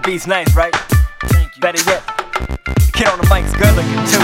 beat's nice, right? Thank you. Better yet, the kid on the mic's good looking too.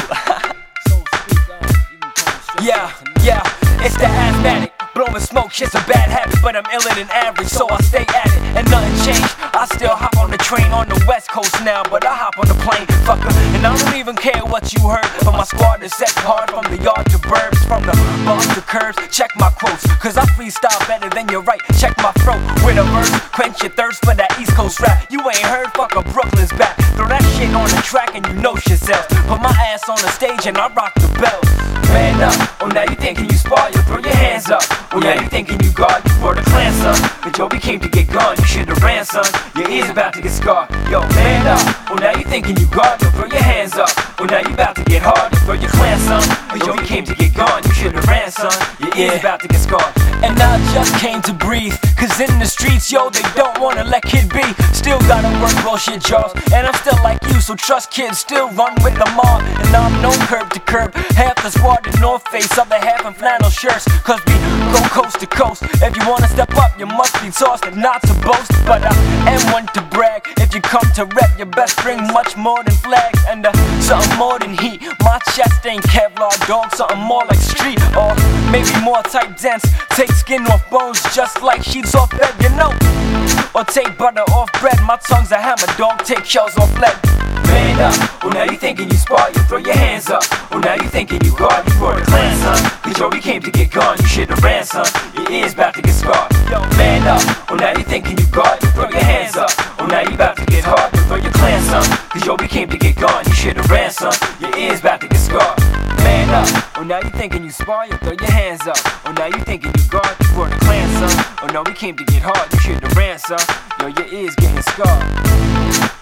So speak up. You can come straight Yeah, to tonight. yeah, it's the asthmatic. Blowing smoke, shit's a bad habit, but I'm iller than average, so I stay at it. And nothing changed. I still hop on the train on the west coast now, but I hop on the plane, fucker. And I don't even care what you heard, but my squad is set hard from the yard to burbs, from the bars to curves. Check my quotes, cause I freestyle better than you're right. Check my throat with a verse, quench your thirst for that East Coast rap. You ain't heard, fucker, Brooklyn's back. Throw that shit on the track and you know shit sells. Put my ass on the stage and I rock the bells. Man up, oh now you thinking you spar, you throw your hands up. Oh now you thinking you guard, you for the clan, son. But yo, we came to get gone, you should've ran, son. Your ears about to get scarred. Yo, man up, oh now you thinking you guard, you throw your hands up. Oh now you about to get hard, you for your clan, son. But yo, we came to get gone, you should've ran, son. Your ears about to get scarred. And I just came to breathe, cause in the streets, yo, they don't wanna let kid be. Still gotta work bullshit jobs, and I'm still like you, so trust kids, still run with the mob. And I'm no curb to curb, half the squad in North Face, other half in flannel shirts. Cause we go coast to coast, if you wanna step up, you must be tossed and not to boast. But I am one to brag, if you come to rep, you best bring much more than flags. And something more than heat, my chest ain't Kevlar, dog, something more like street. Or maybe more tight dense, take skin off bones just like sheets off bed, you know. Or take butter off bread, my tongue's a hammer, dog, take shells off lead. Man up, oh now you thinking you spar, you throw your hands up. Oh now you thinking you guard, you for the clan, son. Cause yo, we came to get gone, you should've ran, son. Your ears about to get scarred. Yo, man up, oh now you thinking you guard, you throw your hands up. Oh now you about to get hard, you throw your clan, son. Cause yo, we came to get gone, you should've ran, son. Your ears about to get scarred. Man up, oh now you thinking you spar, you throw your hands up. Oh now you thinking you guard, you for the clan, son. Oh no, we came to get hard, you should've ran, son. Yo, your ears getting scarred.